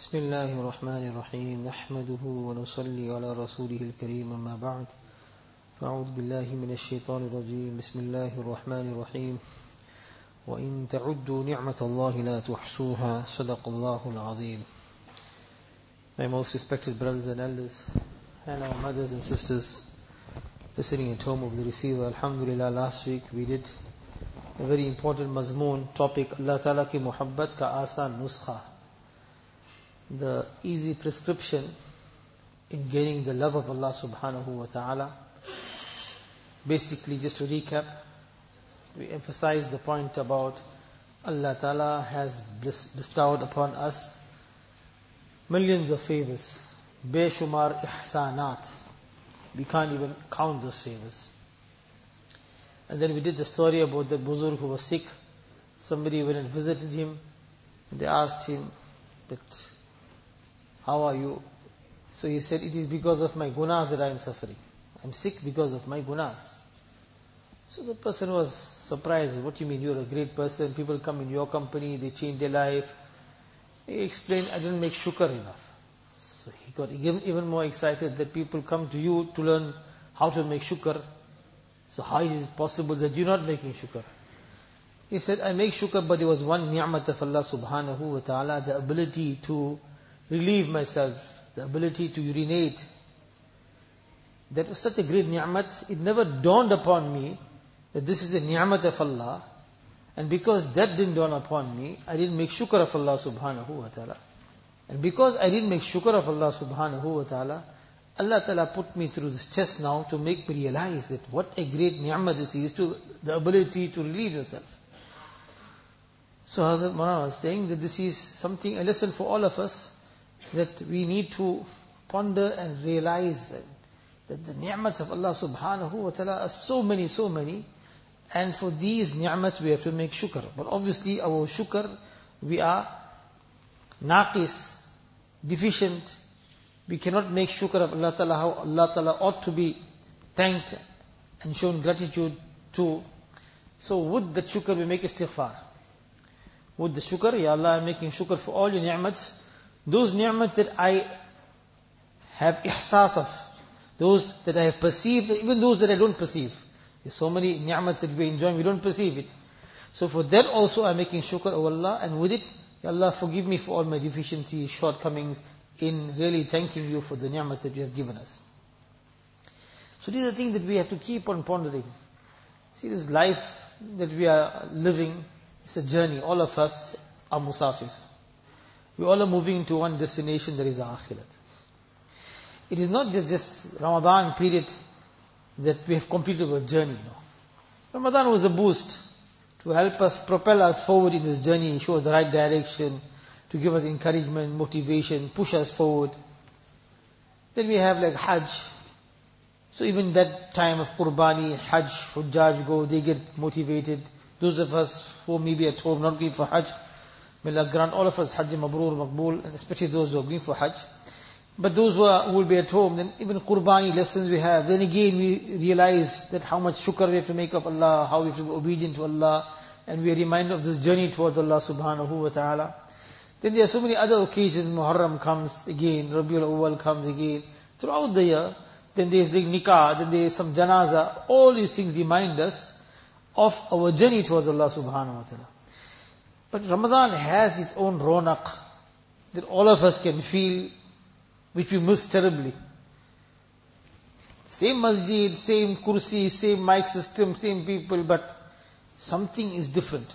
بسم الله الرحمن الرحيم نحمده ونصلي على رسوله الكريم أما بعد فأعوذ بالله من الشيطان الرجيم بسم الله الرحمن الرحيم وإن تعدوا نعمة الله لا تحصوها صدق الله العظيم. My most respected brothers and elders and our mothers and sisters listening at home of the receiver, Alhamdulillah, last week we did a very important mazmoon topic, Allah Ta'ala ki muhabbat ka asan nuskha, the easy prescription in gaining the love of Allah subhanahu wa ta'ala. Basically, just to recap, we emphasized the point about Allah Ta'ala has bestowed upon us millions of favors, beshumar ihsanat. We can't even count those favors. And then we did the story about the buzurg who was sick. Somebody went and visited him, and they asked him that, how are you? So he said, it is because of my gunas that I am suffering. I am sick because of my gunas. So the person was surprised. What do you mean? You are a great person. People come in your company, they change their life. He explained, I didn't make shukr enough. So he got even more excited that people come to you to learn how to make shukr. So how is it possible that you're not making shukr? He said, I make shukr, but there was one ni'mat of Allah subhanahu wa ta'ala, the ability to relieve myself, the ability to urinate. That was such a great ni'mat, it never dawned upon me that this is a ni'mat of Allah. And because that didn't dawn upon me, I didn't make shukr of Allah subhanahu wa ta'ala. And because I didn't make shukr of Allah subhanahu wa ta'ala, Allah Ta'ala put me through this test now to make me realize that what a great ni'mat this is, to the ability to relieve yourself. So Hazrat Maulana was saying that this is something, a lesson for all of us, that we need to ponder and realize that the ni'mats of Allah subhanahu wa ta'ala are so many, and for these ni'mat we have to make shukr. But obviously our shukr, we are naqis, deficient. We cannot make shukr of Allah Ta'ala how Allah Ta'ala ought to be thanked and shown gratitude to. So would that shukr we make istighfar? Would the shukr, Ya Allah, I'm making shukr for all your ni'mats, those ni'mats that I have ihsas of, those that I have perceived, even those that I don't perceive. There's so many ni'mats that we enjoy, we don't perceive it. So for that also I'm making shukr, O Allah, and with it, Ya Allah, forgive me for all my deficiencies, shortcomings, in really thanking you for the ni'mats that you have given us. So these are things that we have to keep on pondering. See, this life that we are living, it's a journey. All of us are musafir. We all are moving to one destination, that is the akhirat. It is not just Ramadan period that we have completed our journey. No. Ramadan was a boost to help us, propel us forward in this journey, show us the right direction, to give us encouragement, motivation, push us forward. Then we have like Hajj. So even that time of Qurbani, Hajj, Hujjaj go, they get motivated. Those of us who may be at home not going for Hajj, may Allah grant all of us Hajj Mabrur, Maqbool, and especially those who are going for Hajj. But those who will be at home, then even Qurbani lessons we have. Then again we realize that how much shukr we have to make of Allah, how we have to be obedient to Allah, and we are reminded of this journey towards Allah subhanahu wa ta'ala. Then there are so many other occasions. Muharram comes again, Rabiul Awwal comes again. Throughout the year, then there is the nikah, then there is some janaza. All these things remind us of our journey towards Allah subhanahu wa ta'ala. But Ramadan has its own ronak that all of us can feel, which we miss terribly. Same masjid, same kursi, same mic system, same people, but something is different.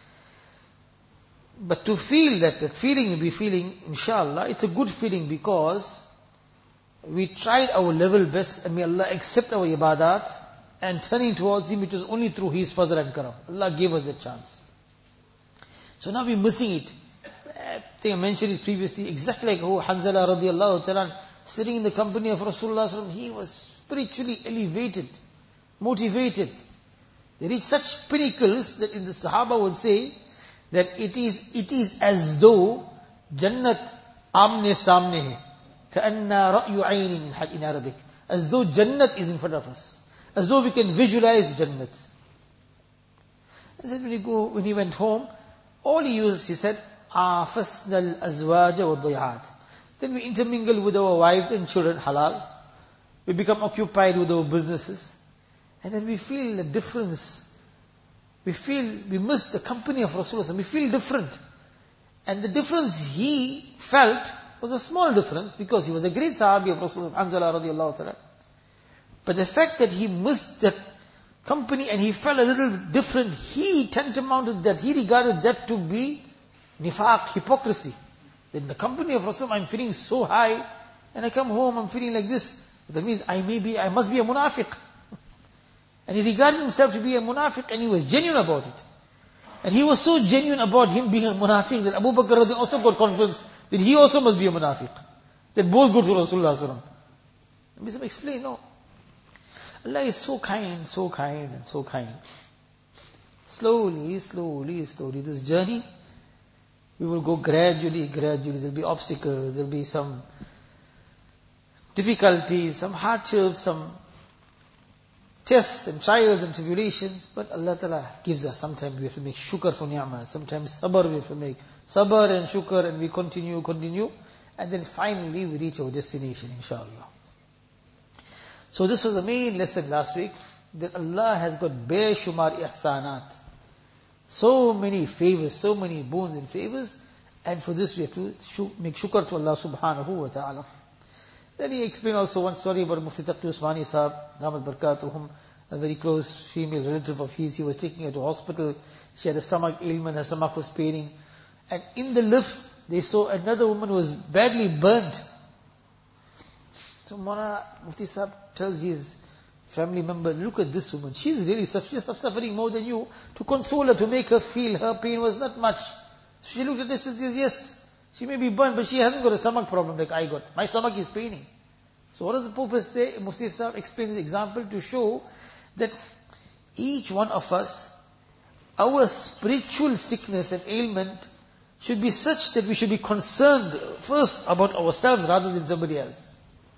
But to feel that feeling we're feeling, inshallah, it's a good feeling because we tried our level best, and may Allah accept our ibadat and turning towards Him, which was only through His fazl and karam. Allah gave us that chance. So now we're missing it. I think I mentioned it previously, exactly like how Hanzala radiallahu ta'ala, sitting in the company of Rasulullah, he was spiritually elevated, motivated. They reached such pinnacles that in the Sahaba would say, that it is as though Jannat amne samne hai. Ka'anna ra'yu aynin in Arabic. As though Jannat is in front of us. As though we can visualize Jannat. And then when he went home, all he used, he said, عَافَسْنَا الْأَزْوَاجَ وَالضَّيْعَاتِ. Then we intermingle with our wives and children, halal. We become occupied with our businesses. And then we feel the difference. We miss the company of Rasulullah. We feel different. And the difference he felt was a small difference because he was a great Sahabi of Rasulullah, Hanzala radiallahu ta'ala. But the fact that he missed that company and he felt a little different, he tantamounted that, he regarded that to be nifaq, hypocrisy. That in the company of Rasulullah I'm feeling so high, and I come home, I'm feeling like this. That means I must be a munafiq. And he regarded himself to be a munafiq, and he was genuine about it. And he was so genuine about him being a munafiq that Abu Bakr radiallahu also got convinced that he also must be a munafiq. That both go to Rasulullah sallallahu alaihi wasallam. Let me explain, no. Allah is so kind and so kind. Slowly, this journey, we will go gradually. There'll be obstacles, there'll be some difficulties, some hardships, some tests and trials and tribulations. But Allah Ta'ala gives us. Sometimes we have to make shukr for ni'mah. Sometimes sabr we have to make. Sabr and shukr, and we continue. And then finally we reach our destination, inshallah. So this was the main lesson last week, that Allah has got Shumar ihsanat. So many favors, so many boons and favors, and for this we have to make shukr to Allah subhanahu wa ta'ala. Then he explained also one story about Mufti Taqi Usmani Sahab, Damat Barakatuhum, a very close female relative of his. He was taking her to hospital. She had a stomach ailment, her stomach was paining. And in the lift, they saw another woman who was badly burnt. So Mufti Sahab tells his family member, look at this woman. She's really suffering more than you. To console her, to make her feel her pain was not much. So she looked at this and says, yes, she may be burnt, but she hasn't got a stomach problem like I got. My stomach is paining. So what does the Prophet say? Mufti Sahab explains the example to show that each one of us, our spiritual sickness and ailment should be such that we should be concerned first about ourselves rather than somebody else.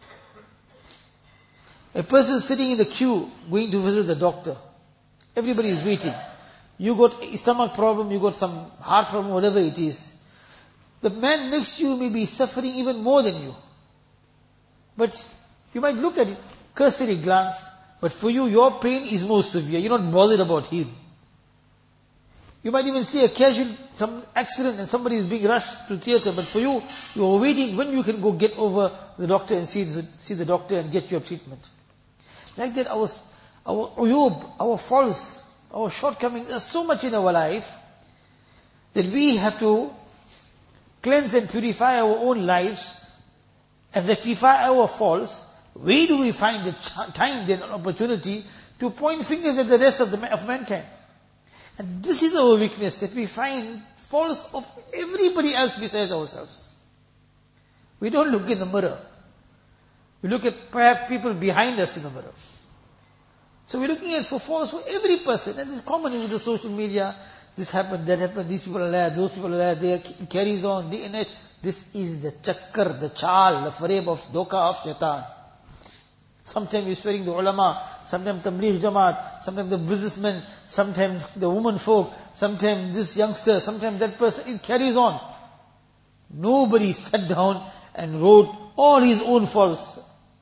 A person sitting in the queue, going to visit the doctor. Everybody is waiting. You got a stomach problem, you got some heart problem, whatever it is. The man next to you may be suffering even more than you. But you might look at it, cursory glance, but for you, your pain is more severe. You're not bothered about him. You might even see some accident and somebody is being rushed to theatre, but for you, you are waiting when you can go get over the doctor and see the doctor and get your treatment. Like that, our uyub, our faults, our shortcomings, there's so much in our life that we have to cleanse and purify our own lives and rectify our faults. Where do we find the time and opportunity to point fingers at the rest of mankind? And this is our weakness, that we find faults of everybody else besides ourselves. We don't look in the mirror. We look at perhaps people behind us in the mirror. So we're looking at faults for every person. And this is common with the social media. This happened, that happened, these people are there, those people are there, it carries on, day and night. This is the chakkar, the chal, the fareb of doka of shaitan. Sometimes he's swearing the ulama, sometimes tabligh jamaat, sometimes the businessmen, sometimes the woman folk, sometimes this youngster, sometimes that person. It carries on. Nobody sat down and wrote all his own faults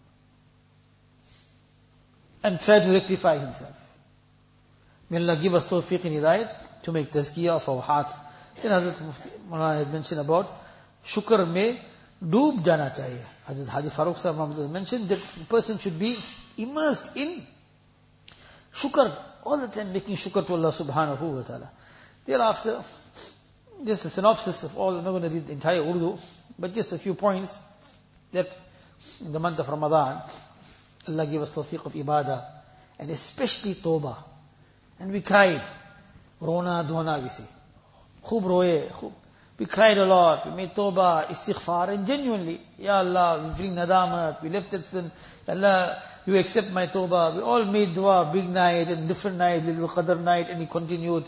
and tried to rectify himself. May Allah give us tawfiq and hidayat to make tazkiyah of our hearts. Then Hazrat Mufti Maulana had mentioned about shukr mein doob jana chahiye. Hazrat Haji Farooq Sahab mentioned that the person should be immersed in shukr all the time, making shukr to Allah subhanahu wa ta'ala. Thereafter, just a synopsis of all. I'm not going to read the entire Urdu, but just a few points that in the month of Ramadan, Allah gave us tawfiq of ibadah, and especially tawbah. And we cried. Rona, dona, we say. Khub roye, khub. We cried a lot. We made tawbah, istighfar, and genuinely, Ya Allah, we feel nadamat, we left sin. Allah, you accept my tawbah. We all made dua, big night and different night, little qadr night, and he continued.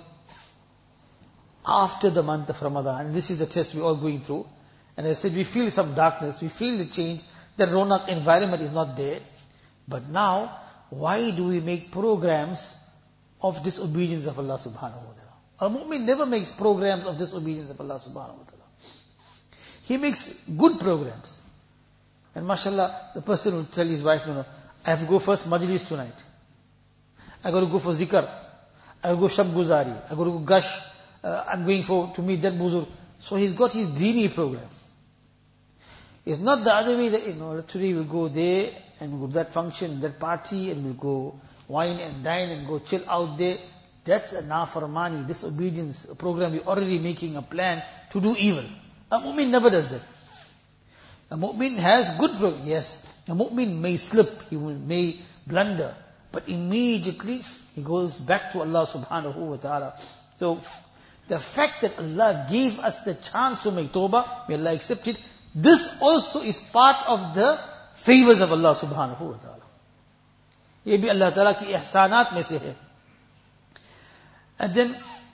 After the month of Ramadan, and this is the test we're all going through, and I said, we feel some darkness, we feel the change, that ronak environment is not there. But now, why do we make programs of disobedience of Allah subhanahu wa ta'ala? A mu'min never makes programs of disobedience of Allah subhanahu wa ta'ala. He makes good programs. And mashallah, the person will tell his wife, no, I have to go first majlis tonight. I got to go for zikr. I got to go shab guzari. I got to go gush. I'm going to meet that buzur. So he's got his deeni program. It's not the other way that, today we'll go there and we'll go to that function, that party, and we'll go wine and dine and go chill out there. That's a nafarmani, disobedience, a program. You're already making a plan to do evil. A mu'min never does that. A mu'min has good program. Yes, a mu'min may slip, may blunder, but immediately he goes back to Allah subhanahu wa ta'ala. So, the fact that Allah gave us the chance to make tawbah, may Allah accept it, this also is part of the favors of Allah subhanahu wa ta'ala. ये भी Allah ta'ala की ihsanat में से है. And then,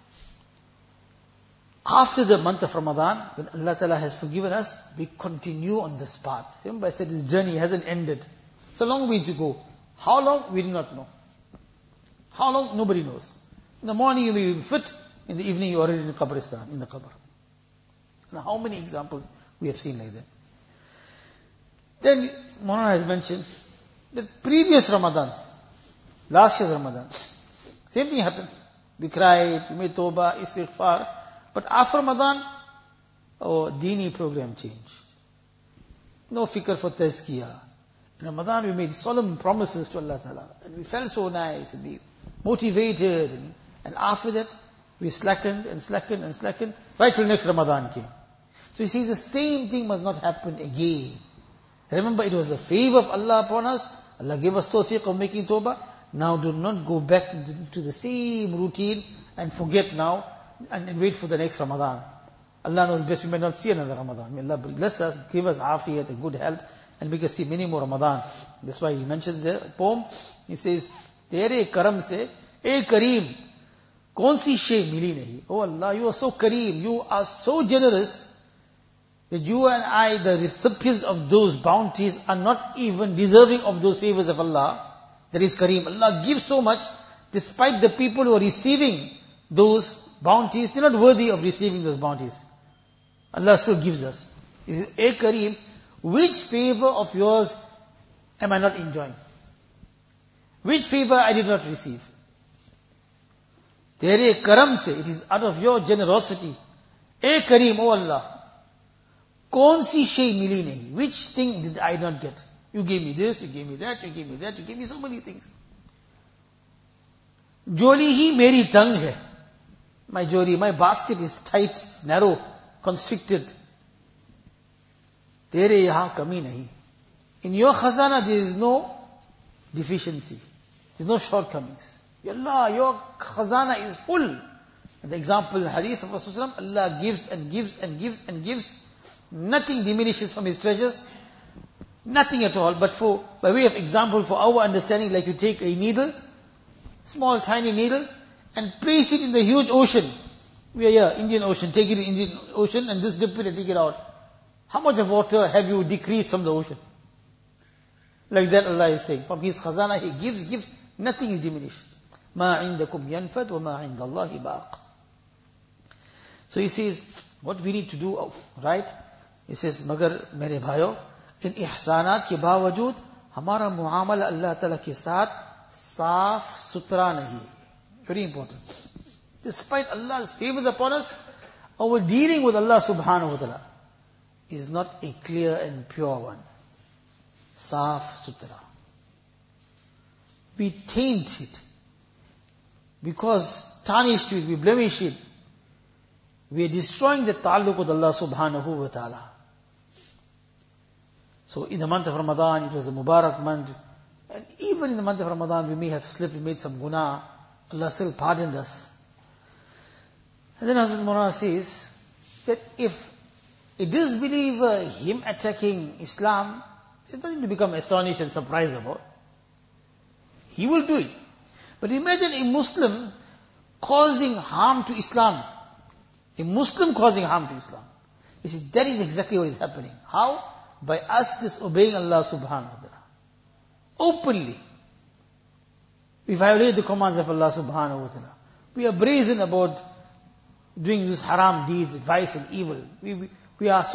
after the month of Ramadan, when Allah ta'ala has forgiven us, we continue on this path. Remember I said this journey hasn't ended. It's a long way to go. How long? We do not know. How long? Nobody knows. In the morning you may be fit, in the evening you are already in Qabristan, in the Qabr. Now how many examples we have seen like that? Then, Maulana has mentioned that previous Ramadan, last year's Ramadan, same thing happened. We cried, we made tawbah, istighfar. But after Ramadan, our deeni program changed. No fikr for tazkiyah. In Ramadan we made solemn promises to Allah Ta'ala. And we felt so nice, and we motivated. And after that, we slackened and slackened and slackened, right till next Ramadan came. So he says the same thing must not happen again. Remember, it was the favor of Allah upon us. Allah gave us tawfiq of making tawbah. Now do not go back to the same routine and forget now and wait for the next Ramadan. Allah knows best, we may not see another Ramadan. May Allah bless us, give us afiyat and good health, and make us see many more Ramadan. That's why he mentions the poem. He says, Tere karam se, e kareem, kaun si shay mili nahi. Oh Allah, you are so kareem, you are so generous, that you and I, the recipients of those bounties, are not even deserving of those favors of Allah. That is kareem. Allah gives so much, despite the people who are receiving those bounties, they're not worthy of receiving those bounties. Allah still gives us. He says, "Ey Kareem, which favor of yours am I not enjoying? Which favor I did not receive? Tere karam se, it is out of your generosity. Ey Kareem, O Allah, kaun si shay mili nahi? Which thing did I not get? You gave me this, you gave me that, you gave me that, you gave me so many things. Joli hi meri tang hai. My joli, my basket is tight, it's narrow, constricted. Tere yahan kami nahi. In your khazana there is no deficiency. There is no shortcomings. Ya Allah, your khazana is full. And the example, the hadith of Rasulullah, Allah gives and gives and gives and gives. Nothing diminishes from His treasures. Nothing at all. But by way of example, for our understanding, like you take a needle, small tiny needle, and place it in the huge ocean. We are here, Indian Ocean. Take it in Indian Ocean and just dip it and take it out. How much of water have you decreased from the ocean? Like that Allah is saying. From His khazana He gives, nothing is diminished. مَا عِنْدَكُمْ يَنْفَدْ وَمَا عِنْدَ اللَّهِ بَاقٍ. So He says, what we need to do, right? He says, Magar mere bhayo, in ihsanat ke baawajud, hamara muamala Allah Ta'ala ke saath, saaf sutra nahi. Very important. Despite Allah's favors upon us, our dealing with Allah subhanahu wa ta'ala is not a clear and pure one. Saaf sutra. We taint it. Because tarnished it, we blemish it. We are destroying the ta'alluq with Allah subhanahu wa ta'ala. So in the month of Ramadan, it was a Mubarak month. And even in the month of Ramadan, we may have slipped, we made some guna. Allah still pardoned us. And then Hazrat Maulana says that if a disbeliever, him attacking Islam, there's nothing to become astonished and surprised about. He will do it. But imagine a Muslim causing harm to Islam. A Muslim causing harm to Islam. He says, that is exactly what is happening. How? By us disobeying Allah subhanahu wa ta'ala. Openly. We violate the commands of Allah subhanahu wa ta'ala. We are brazen about doing these haram deeds, vice and evil. We are so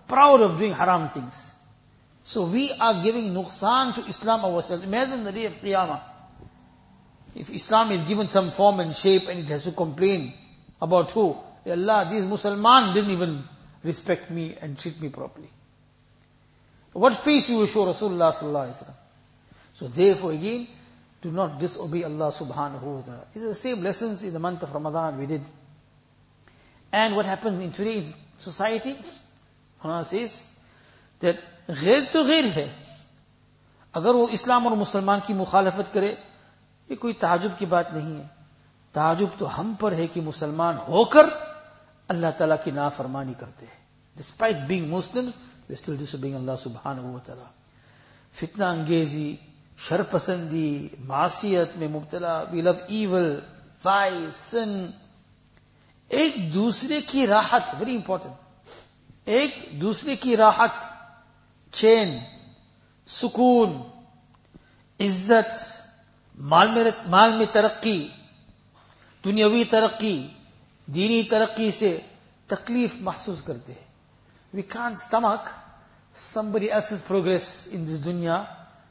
proud of doing haram things. So we are giving nuqsan to Islam ourselves. Imagine the day of Qiyamah. If Islam is given some form and shape and it has to complain about who? Allah, these Muslims didn't even respect me and treat me properly. What face we will show Rasulullah sallallahu alaihi wasallam? So therefore again, do not disobey Allah subhanahu wa ta'ala. These are the same lessons in the month of Ramadan we did. And what happens in today's society? Quran says that ghair to ghair hai. अगर वो इस्लाम और मुसलमान की मुखालफत करे, ये कोई ताजुब की बात नहीं है. ताजुब तो हम पर है कि मुसलमान होकर अल्लाह ताला की नाफरमानी करते हैं. Despite being Muslims, we are still disobeying Allah subhanahu wa ta'ala. Fitna अंगेजी, शरपसंदी, मासियत में मुब्तला, we love evil, vice, sin. एक दूसरे की राहत, very important. एक दूसरे की राहत, चैन, सुकून, इज्जत, माल में तरक्की, दुनियावी तरक्की, दीनी तरक्की से तकलीफ महसूस करते हैं. We can't stomach somebody else's progress in this dunya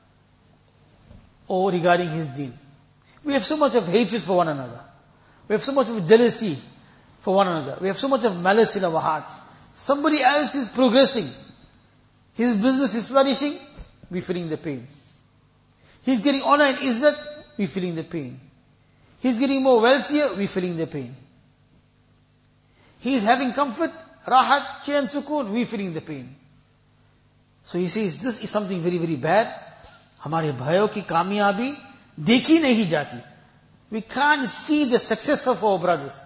or regarding his deen. We have so much of hatred for one another. We have so much of jealousy for one another. We have so much of malice in our hearts. Somebody else is progressing. His business is flourishing. We're feeling the pain. He's getting honor and izzat. We're feeling the pain. He's getting more wealthier. We're feeling the pain. He's having comfort, rahat, chain, sukoon. We're feeling the pain. So he says, this is something very, very bad. हमारे भाइयों की कामयाबी देखी नहीं जाती. We can't see the success of our brothers.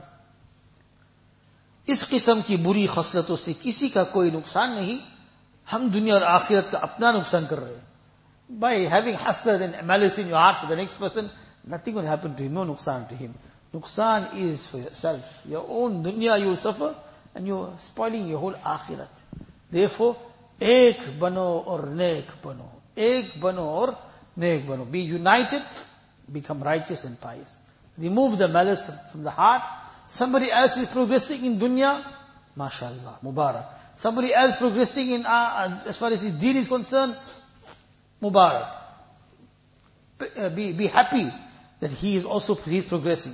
इस किस्म की बुरी खसलतों से किसी का कोई नुकसान नहीं. हम दुनिया और आखिरत का अपना नुकसान कर रहे हैं. By having hasad and malice in your heart for the next person, nothing will happen to him. No nuksan to him. Nuksan is for yourself. Your own dunya you will suffer and you are spoiling your whole akhirat. Therefore, ek bano or nek bano. Ek bano or nek bano. Be united, become righteous and pious. Remove the malice from the heart. Somebody else is progressing in dunya, mashallah, mubarak. Somebody else progressing in as far as his deen is concerned, mubarak. Be happy that he is progressing.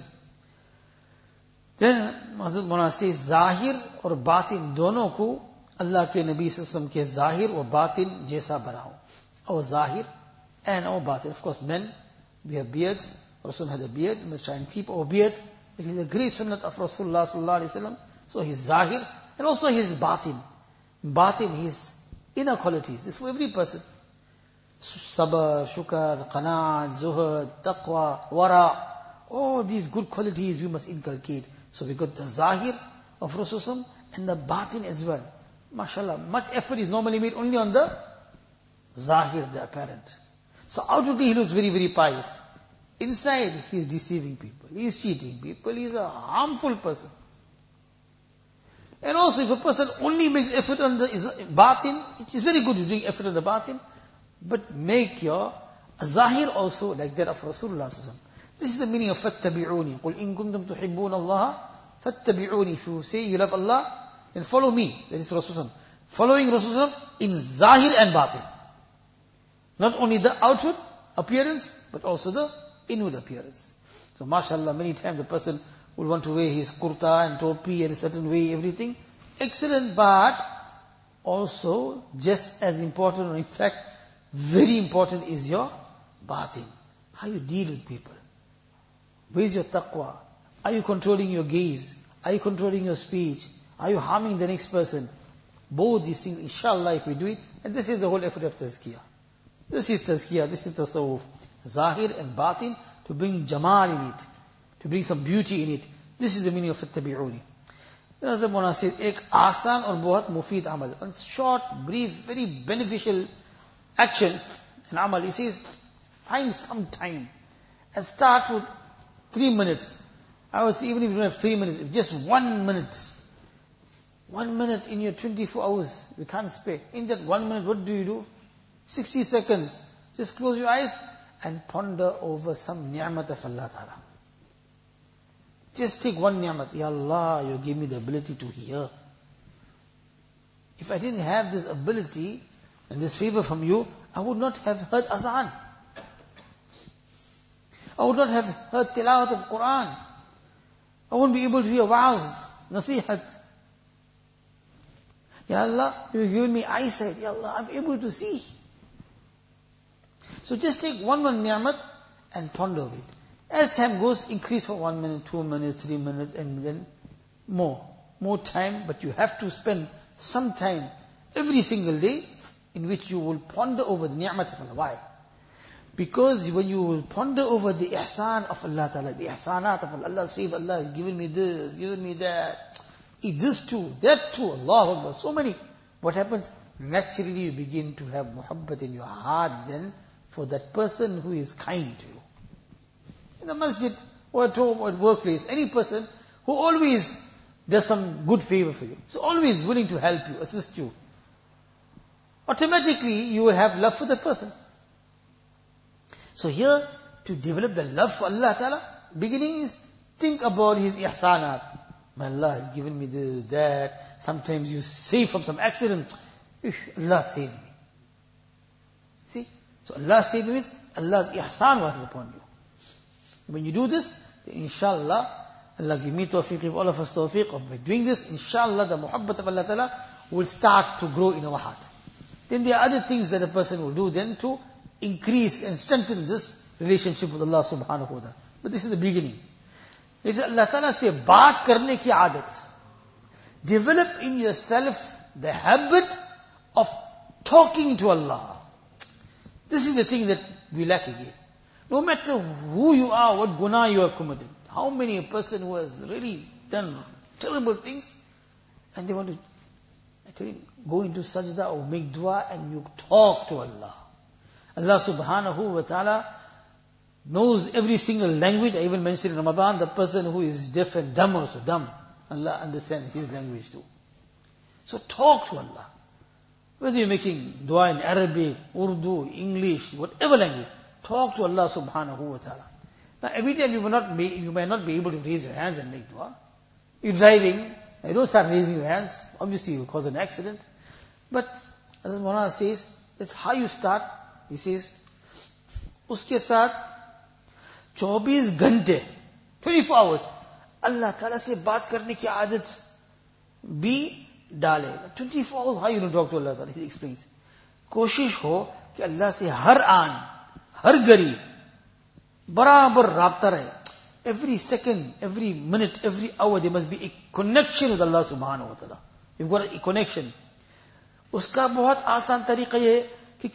Then Hazrat Mawlana says, Zahir और बातिन दोनों को अल्लाह के नबी सल्लल्लाहु अलैहि वसल्लम के जाहिर और बातिन जैसा बनाओ. Our zahir and our batin. Of course, men, we have beards. Rasul had a beard. We must try and keep our beard. It is a great sunnat of Rasulullah sallallahu alaihi wasallam. So his zahir and also his batin. Batin, his inner qualities. This is for every person. Sabr, shukr, qanaat, zuhud, taqwa, wara. All these good qualities we must inculcate. So we got the zahir of Rasulullah and the batin as well. MashaAllah, much effort is normally made only on the zahir, the apparent. So outwardly he looks very, very pious. Inside he is deceiving people. He is cheating people. He is a harmful person. And also if a person only makes effort on the batin, it is very good to doing effort on the batin, but make your zahir also like that of Rasulullah. This is the meaning of فَاتَّبِعُونِ قُلْ إِن كُنْتُمْ تُحِبُّونَ اللَّهَ فَاتَّبِعُونِ. If you say you love Allah, then follow me. That is Rasulullah. Following Rasulullah in zahir and batin. Not only the outward appearance, but also the inward appearance. So mashallah, many times the person would want to wear his kurta and topi in a certain way, everything. Excellent, but also just as important, or in fact, very important is your batin. How you deal with people. Where is your taqwa? Are you controlling your gaze? Are you controlling your speech? Are you harming the next person? Both these things, inshallah, if we do it, and this is the whole effort of tazkiyah. This is tazkiyah, this is tasawwuf. Zahir and batin, to bring jamal in it, to bring some beauty in it. This is the meaning of fattabi'uni. Then Hazrat Mawlana says, ek asan aur bahut mufid amal. One short, brief, very beneficial action and amal. He says, find some time and start with 3 minutes. I would say, even if you don't have 3 minutes, if just 1 minute. 1 minute in your 24 hours, we can't spare. In that 1 minute, what do? 60 seconds. Just close your eyes and ponder over some ni'mat of Allah Ta'ala. Just take one ni'mat. Ya Allah, you give me the ability to hear. If I didn't have this ability and this favor from you, I would not have heard azan. I would not have heard tilawat of Quran. I wouldn't be able to hear wa'az, nasihat. Ya Allah, you've given me eyesight. Ya Allah, I'm able to see. So just take one ni'mat and ponder it. As time goes, increase for 1 minute, 2 minutes, 3 minutes, and then more. More time, but you have to spend some time every single day in which you will ponder over the ni'mat of Allah. Why? Because when you will ponder over the ihsan of Allah Ta'ala, the ihsanat of Allah, Allah's favor, Allah has given me this, given me that, this too, that too, Allah Akbar, so many. What happens? Naturally you begin to have muhabbat in your heart then for that person who is kind to you. In the masjid, or at home, or at workplace, any person who always does some good favor for you. So always willing to help you, assist you. Automatically you will have love for that person. So here, to develop the love for Allah Ta'ala, beginning is think about His ihsanat. My Allah has given me this, that. Sometimes you save from some accident. Allah saved me. See? So Allah saved me, Allah's ihsan was upon you. When you do this, inshallah, Allah give me tawfiq, give all of us tawfiq. By doing this, inshallah, the muhabbat of Allah Ta'ala will start to grow in our heart. Then there are other things that a person will do then to increase and strengthen this relationship with Allah subhanahu wa ta'ala. But this is the beginning. He says, Allah Ta'ala say, baat karne ki aadat. Develop in yourself the habit of talking to Allah. This is the thing that we lack again. No matter who you are, what guna you have committed, how many a person who has really done terrible things, and they want to, I tell you, go into sajda or make dua and you talk to Allah. Allah subhanahu wa ta'ala knows every single language. I even mentioned in Ramadan, the person who is deaf and dumb also, dumb. Allah understands his language too. So talk to Allah. Whether you're making dua in Arabic, Urdu, English, whatever language, talk to Allah subhanahu wa ta'ala. Now every time you may not be able to raise your hands and make dua. You're driving, you don't start raising your hands. Obviously you will cause an accident. But as Maulana says, that's how you start. He says, उसके साथ 24 घंटे, 24 hours, Allah Ta'ala से बात करने की आदत भी डाले. 24 hours, how you don't talk to Allah Ta'ala? He explains. कोशिश हो कि अल्लाह से हर आन, हर घड़ी, बराबर राब्ता रहे. Every second, every minute, every hour, there must be a connection with Allah Subhanahu wa Ta'ala. You've got a connection. उसका बहुत आसान तरीका ये है कि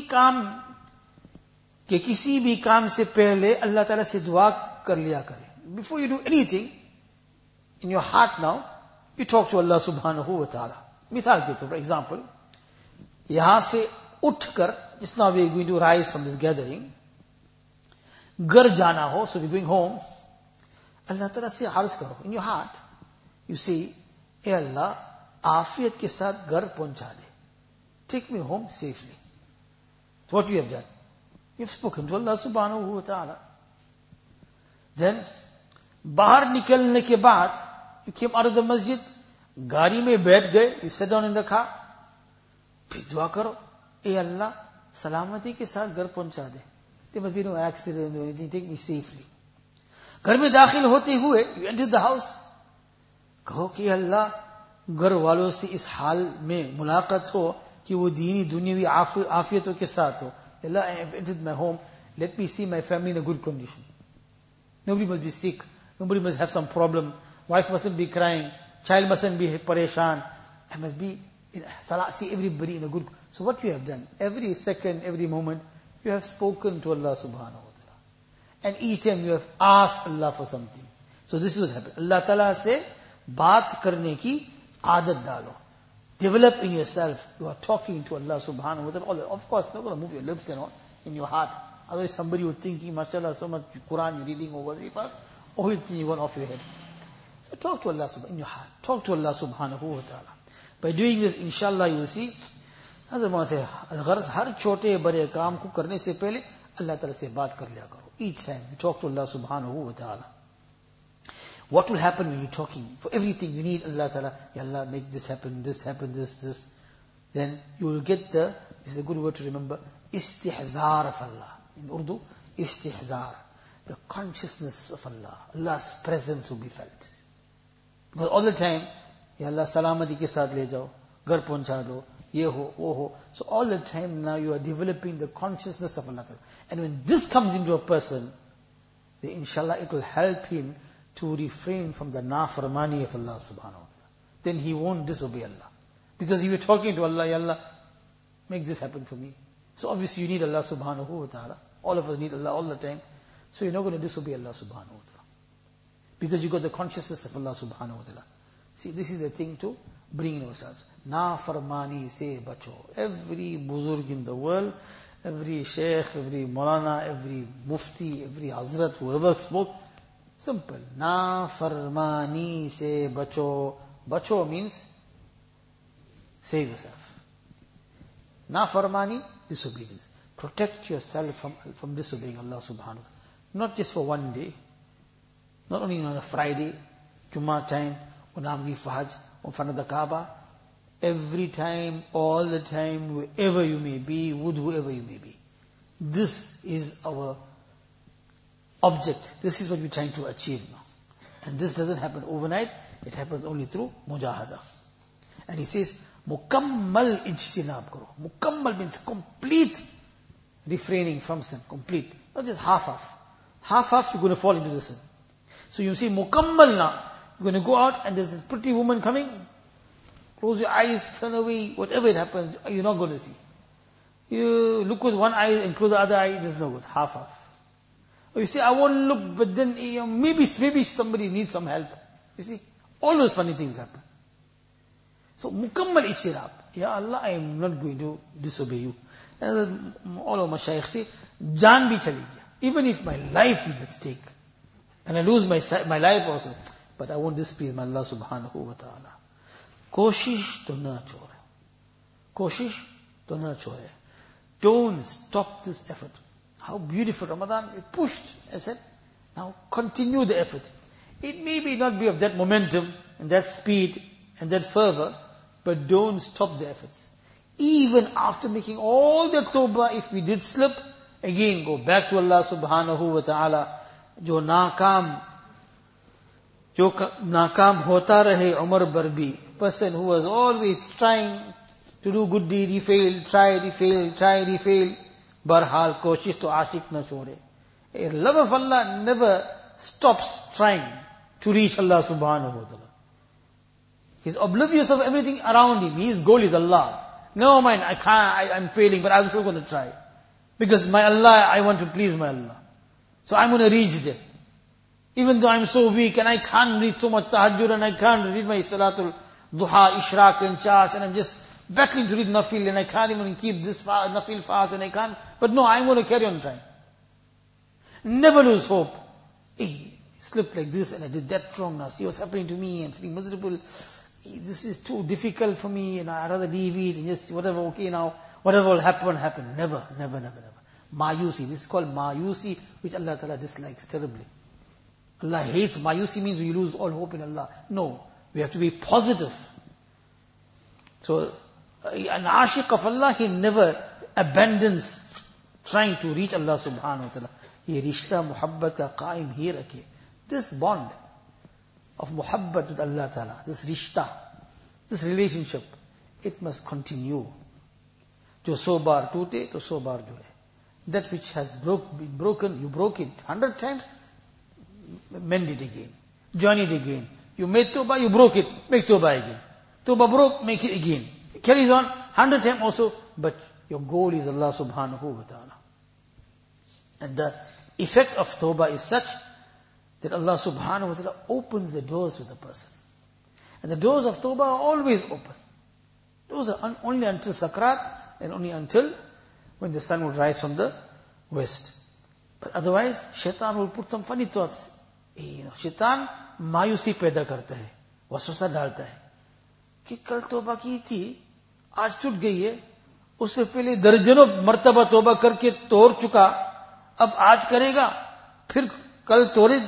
किसी भी काम से पहले अल्लाह ताला से दुआ कर लिया करें. Before you do anything, in your heart now, you talk to Allah subhanahu wa ta'ala. मिसाल के तौर पर, for example, यहां से उठकर, just now we are going to rise from this gathering, घर जाना हो, so we're going home, अल्लाह ताला से अर्ज करो. In your heart, you say, ए अल्लाह, आफियत के साथ घर पहुंचा दे. Take me home safely. So what you have done? You've spoken to Allah subhanahu wa ta'ala. Then, बाहर निकलने के बाद, you came out of the masjid, गाड़ी में बैठ गए, you sat down in the car, फिर दुआ करो, ए अल्लाह, सलामती के साथ घर पहुंचा दे. There must be no accident or anything, take me safely. घर में दाखिल होते हुए, you entered the house, कहो कि अल्लाह, घर वालों से इस हाल में मुलाकात हो, कि वो दीनी दुनियावी आफियतों के साथ हो. Allah, I have entered my home. Let me see my family in a good condition. Nobody must be sick. Nobody must have some problem. Wife mustn't be crying. Child mustn't be pareshan. I must be see everybody in a good. So what you have done? Every second, every moment, you have spoken to Allah subhanahu wa ta'ala. And each time you have asked Allah for something. So this is what happened. Allah ta'ala se baat karne ki aadat dalo. Develop in yourself. You are talking to Allah subhanahu wa ta'ala. Of course, not going to move your lips and all in your heart. Otherwise somebody would think, mashallah, so much Quran you're reading over very fast, or he'll think you want off your head. So talk to Allah in your heart. Talk to Allah subhanahu wa ta'ala. By doing this, inshallah, you will see, as I want to say, al-gharz, har chote bade kaam ko karne se pehle, Allah ta'ala se baat kar liya karo. Each time you talk to Allah subhanahu wa ta'ala. What will happen when you're talking? For everything you need Allah Ta'ala, Ya Allah, make this happen, this. then you will get this is a good word to remember, istihzar of Allah. In Urdu, istihzar. The consciousness of Allah. Allah's presence will be felt. Because all the time, Ya Allah, salamati ke saath le jao, ghar pahuncha do, ye ho, wo ho. So all the time now you are developing the consciousness of Allah. And when this comes into a person, then inshallah it will help him to refrain from the nafarmani of Allah subhanahu wa ta'ala. Then he won't disobey Allah. Because he was talking to Allah, Ya Allah, make this happen for me. So obviously you need Allah subhanahu wa ta'ala. All of us need Allah all the time. So you're not going to disobey Allah subhanahu wa ta'ala. Because you got the consciousness of Allah subhanahu wa ta'ala. See, this is the thing to bring in ourselves. Na farmani se bacho. Every buzurg in the world, every sheikh, every maulana, every mufti, every hazrat, whoever spoke, simple. Na farmani se bacho. Bacho means save yourself. Na farmani, disobedience. Protect yourself from disobeying Allah subhanahu wa ta'ala. Not just for one day. Not only on a Friday, Jummah time, on Amri Fahaj, in front of the Kaaba. Every time, all the time, wherever you may be, with whoever you may be. This is our object. This is what we're trying to achieve now. And this doesn't happen overnight. It happens only through mujahada. And he says, mukammal ijtinab karo. Mukammal means complete refraining from sin. Complete. Not just half-half. Half-half, you're going to fall into the sin. So you see, mukammal now. You're going to go out and there's a pretty woman coming. Close your eyes, turn away, whatever it happens, you're not going to see. You look with one eye and close the other eye, there's no good. Half-half. Or you say, I won't look, but then maybe somebody needs some help. You see, all those funny things happen. So, mukammal ishtirab. Ya Allah, I am not going to disobey you. And all of mashayikh say, jaan bhi chali gaya. Even if my life is at stake, and I lose my life also, but I won't displease my Allah subhanahu wa ta'ala. Koshish to na chore. Koshish to na chore. Don't stop this effort. How beautiful Ramadan, we pushed, I said, now continue the effort. It may not be of that momentum, and that speed, and that fervor, but don't stop the efforts. Even after making all the tawbah, if we did slip, again go back to Allah subhanahu wa ta'ala. Jo naakam hota rahe Umar Barbi, person who was always trying to do good deed, he failed, tried, he failed. Barhal koshish to ashik na chore. A love of Allah never stops trying to reach Allah subhanahu wa ta'ala. He's oblivious of everything around him. His goal is Allah. No mind, I'm failing, but I'm still going to try. Because my Allah, I want to please my Allah. So I'm going to reach there. Even though I'm so weak and I can't read so much tahajjud and I can't read my salatul duha, ishraq and charge, and I'm just battling to read nafil and I can't even keep this nafil fast and I can't. But no, I'm going to carry on trying. Never lose hope. Hey, slipped like this and I did that wrong now. See what's happening to me and feeling miserable. This is too difficult for me and I'd rather leave it and just whatever, okay now, whatever will happen. Never. Mayusi. This is called Mayusi, which Allah Ta'ala dislikes terribly. Allah hates Mayusi, means we lose all hope in Allah. No, we have to be positive. So, an ashiq of Allah, he never abandons trying to reach Allah subhanahu wa ta'ala. Ye rishta muhabbat ka qaim hi rakhe. This bond of muhabbat with Allah Ta'ala, this rishta, this relationship, it must continue. Jo so bar toote, to so bar jure. That which has been broken, you broke it 100 times, mend it again. Join it again. You made tawbah, you broke it, make tawbah again. Tawbah broke, make it again. It carries on 100 times also, but your goal is Allah subhanahu wa ta'ala. And the effect of tawbah is such that Allah subhanahu wa ta'ala opens the doors to the person. And the doors of tawbah are always open. Those are only until sakrat and only until when the sun will rise from the west. But otherwise, shaitan will put some funny thoughts. Shaitan मायूसी पैदा करता है, वसवसा डालता है कि कल तौबा की थी, आज टूट गई है, उससे पहले दर्जनों मर्तबा तौबा करके तोड़ चुका, अब आज करेगा, फिर कल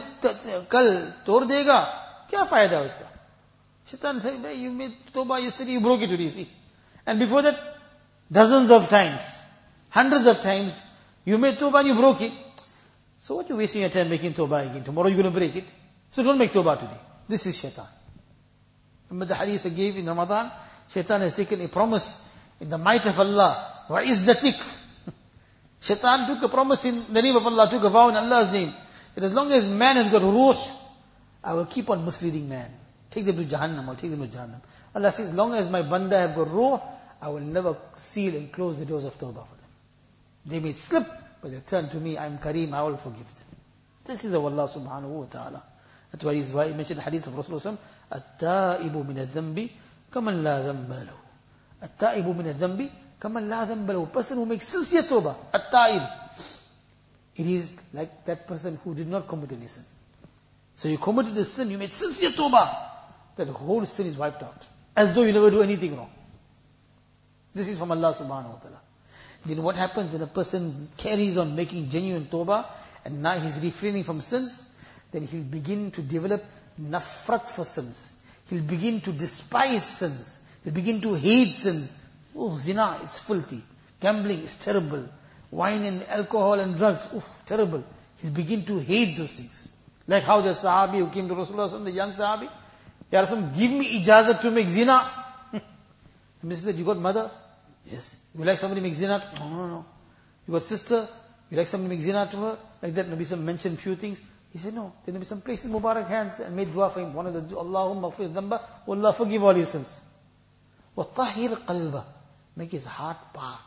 तोड़ देगा, क्या फायदा उसका? Shaitan says, you made tawbah yesterday, you broke it today, see. And before that, dozens of times, hundreds of times, you made tawbah and you broke it. So what are you wasting your time making tawbah again? Tomorrow you're going to break it. So don't make tawbah today. This is shaitan. Remember the hadith I gave in Ramadan? Shaitan has taken a promise in the might of Allah. Wa izzatik. Shaitan took a promise in the name of Allah, took a vow in Allah's name. That as long as man has got ruh, I will keep on misleading man. Take them to Jahannam, I'll take them to Jahannam. Allah says, as long as my banda have got ruh, I will never seal and close the doors of tawbah for them. They may slip, but they turn to me, I am Kareem, I will forgive them. This is of Allah subhanahu wa ta'ala. That's why he mentioned the hadith of Rasulullah, At-ta'ibu min al-dhanbi, kaman la dhanba lahu. At-ta'ibu min al-dhanbi, kaman la dhanba lahu. Person who makes sincere tawbah, at-ta'ib. It is like that person who did not commit any sin. So you committed a sin, you made sincere tawbah. That whole sin is wiped out. As though you never do anything wrong. This is from Allah subhanahu wa ta'ala. Then what happens when a person carries on making genuine tawbah, and now he's refraining from sins, then he'll begin to develop nafrat for sins. He'll begin to despise sins. He'll begin to hate sins. Oh, zina, it's filthy. Gambling is terrible. Wine and alcohol and drugs, terrible. He'll begin to hate those things. Like how the Sahabi who came to Rasulullah, the young Sahabi, Ya Rasul, give me ijazat to make zina. The Minister said, you got mother? Yes. You like somebody make zina? No. You got sister? You like somebody make zina to her? Like that, Nabi Sallam mentioned few things. He said, no. Then Nabi Sallam placed his Mubarak hands and made dua for him. One of the, Allahumma fir dhamba, Allah forgive all his sins. وَطَهِّرْ قَلْبَ, make his heart park.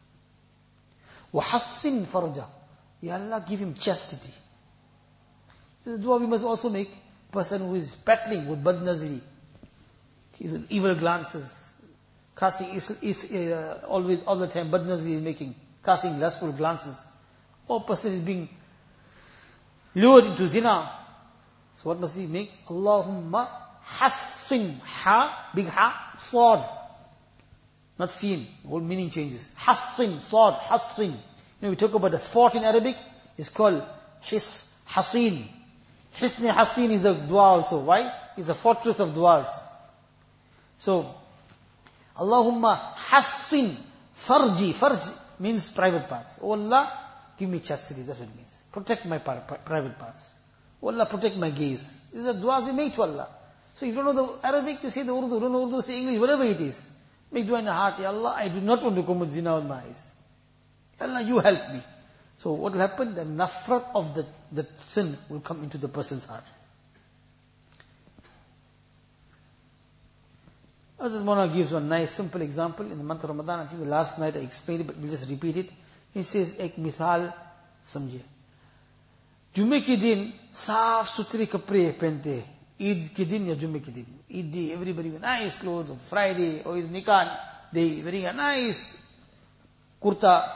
وَحَسِّنْ فَرْجَ, Ya Allah, give him chastity. This is dua we must also make. Person who is battling with badnaziri, with evil glances, casting always all the time badnaziri is making, casting lustful glances. Or person is being lured into zina. So what must he make? Allahumma hassin, ha, big ha, sword. Not seen. The whole meaning changes. Hassin, sword, hassin. We talk about the fort in Arabic. It's called hasin. Hisni Hasin is a dua also. Why? It's a fortress of duas. So, Allahumma Hassin Farji. Farji means private parts. Oh Allah, give me chastity. That's what it means. Protect my private parts. Oh Allah, protect my gaze. These are duas we make to Allah. So if you don't know the Arabic, you say the Urdu. Don't know Urdu, say English, whatever it is. Make dua in the heart. Ya Allah, I do not want to commit zina with my eyes. Ya Allah, you help me. So what will happen? The nafrat of the sin will come into the person's heart. Hazrat Maulana gives one nice simple example in the month of Ramadan. I think the last night I explained it, but we'll just repeat it. He says, ek mithal samjhe. Jumme ke din saaf suthre kapre pehente. Eid ke din ya Jumme ke din. Eid day, everybody with nice clothes. Friday or his nikah day, wearing a nice kurta.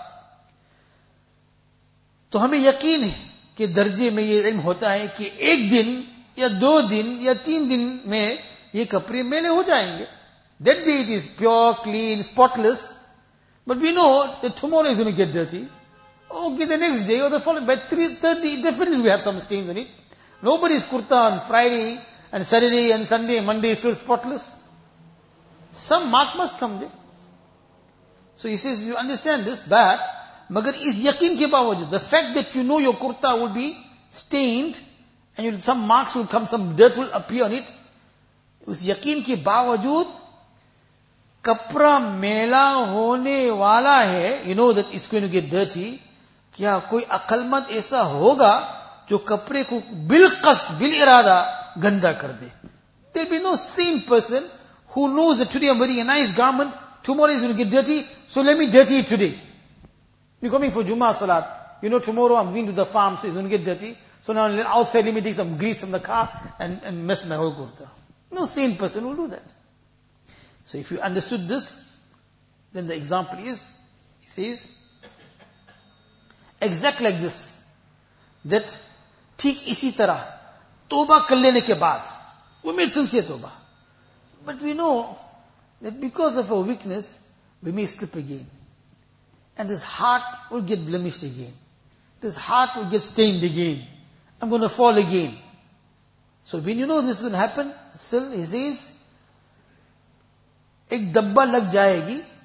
तो हमें यकीन है कि दर्जे में ये इल्म होता है कि एक दिन या 2 दिन या 3 दिन में ये कपड़े मेले हो जाएंगे. That day it is pure, clean, spotless. But we know that tomorrow is going to get dirty. Okay, the next day or the following, by 3:30, definitely we have some stains on it. Nobody's kurta on Friday and Saturday and Sunday and Monday is still spotless. Some mark must come there. So he says, you understand this, but Magar is yaqeen ke bawajud, the fact that you know your kurta will be stained and some marks will come, some dirt will appear on it, us yaqeen ke bawajud, kapra mela hone wala hai, you know that it's going to get dirty, kya koi aqalmand aisa hoga, jo kapre ko bilqas, bil irada, ganda kar de. There'll be no sane person who knows that today I'm wearing a nice garment, tomorrow is going to get dirty, so let me dirty it today. You're coming for Jummah Salat. You know tomorrow I'm going to the farm, so it's going to get dirty. So now outside let me take some grease from the car and mess my whole kurta. No sane person will do that. So if you understood this, then the example is, he says, exact like this, that ठीक इसी तरह, तोबा कर लेने के बाद, we made sincere tawbah. But we know that because of our weakness, we may slip again. And this heart will get blemished again. This heart will get stained again. I'm going to fall again. So when you know this will happen, still he says, एक डब्बा लग जाएगी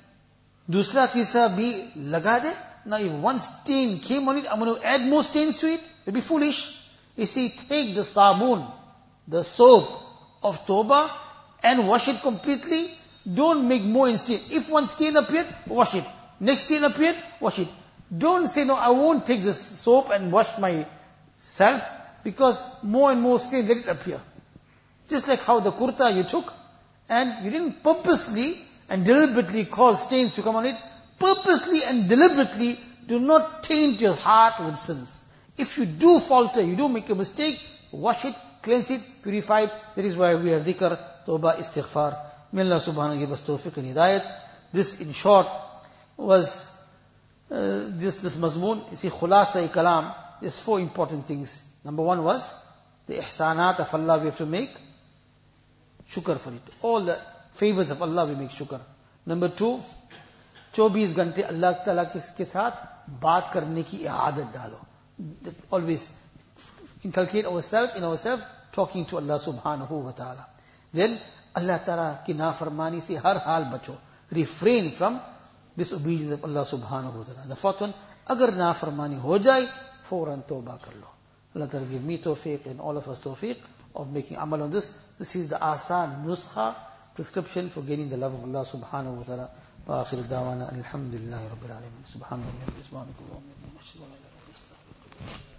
Dusra, tisra bhi laga de. Now if one stain came on it, I'm going to add more stains to it. It'll be foolish. You see, take the sabun, the soap of Tawbah, and wash it completely. Don't make more stain. If one stain appeared, wash it. Next stain appeared, wash it. Don't say, no, I won't take this soap and wash myself, because more and more stains, let it appear. Just like how the kurta you took, and you didn't purposely and deliberately cause stains to come on it. Purposely and deliberately do not taint your heart with sins. If you do falter, you do make a mistake, wash it, cleanse it, purify it. That is why we have dhikr, tawbah, istighfar. May Allah subhanahu wa ta'ala give us tawfiq and hidayat. This in short was this mazmoon. You see, khulasa kalam, there's 4 important things. Number 1 was the ihsanat of Allah we have to make shukr for it. All the favors of Allah we make shukr. Number 2, 24 घंटे अल्लाह ताला के साथ बात करने की आदत डालो. Always inculcate ourselves talking to Allah subhanahu wa ta'ala. Then Allah ta'ala की नाफरमानी से हर हाल बचो. Refrain from disobedience of Allah subhanahu wa ta'ala. The 4th one, अगर नाफरमानी हो जाए, फौरन तौबा कर लो. Allah ta'ala give me tawfiq and all of us tawfiq of making amal on this. This is the asan nuskha, prescription for gaining the love of Allah subhanahu wa ta'ala. وآخر دعوانا الحمد لله رب العالمين سبحان الله وبحمده